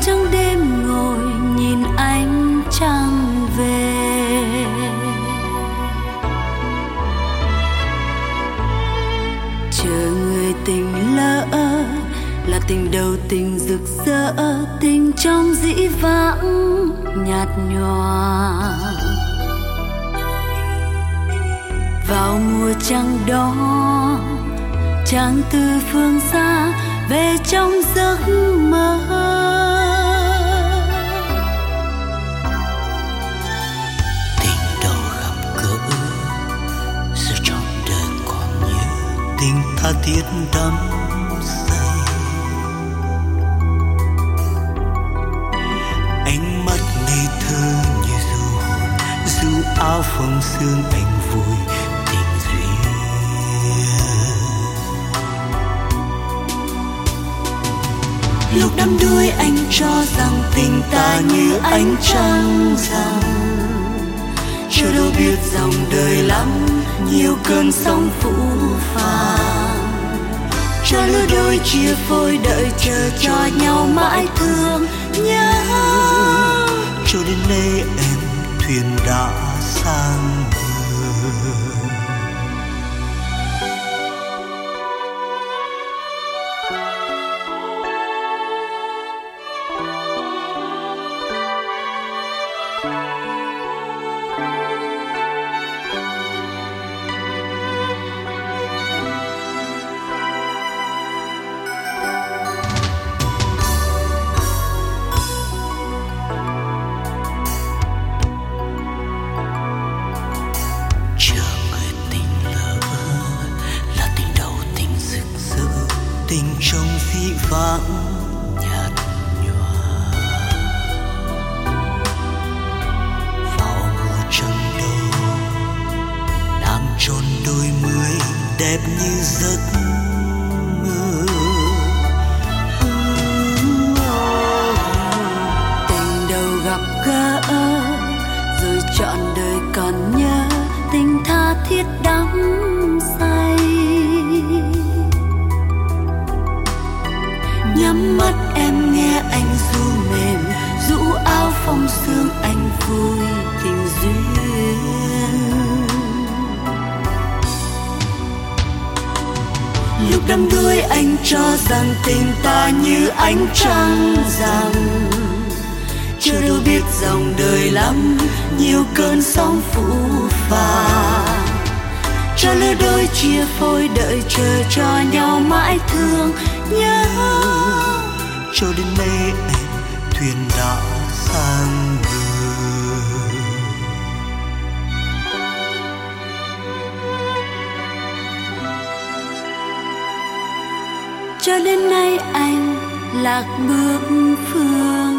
trong đêm ngồi nhìn ánh trăng về. Chờ người tình lỡ là tình đầu tình rực rỡ, tình trong dĩ vãng nhạt nhòa. Vào mùa trăng đó, chàng từ phương xa về trong giấc mơ. Tình đầu gặp gỡ giữa trọn đời còn nhớ, tình tha thiết đắm say. Ánh mắt ngây thơ như du hồn, du áo phông sương anh vui tình duyên. Lúc đắm đuối anh cho rằng tình ta như ánh trăng rằm, chưa đâu biết dòng đời lắm nhiều cơn sóng phũ phàng. Cho lứa đôi chia phôi đợi chờ cho nhau mãi thương nhớ. Cho đến nay em thuyền đã sang bờ. Tình trong dĩ vãng nhạt nhòa. Vào mùa trăng đầu, nàng tròn đôi mươi đẹp như giấc mơ. Tình đầu gặp gỡ rồi trọn đời còn nhớ, tình tha thiết đắm say. Nhắm mắt em nghe anh ru mềm, rũ áo phong sương anh vui tình duyên. Lúc đắm đuối anh cho rằng tình ta như ánh trăng rằm, chưa đâu biết dòng đời lắm nhiều cơn sóng phũ phàng. Cho lứa đôi chia phôi đợi chờ cho nhau mãi thương nhớ. Cho đến nay em thuyền đã sang bờ. Cho đến nay anh lạc bước phương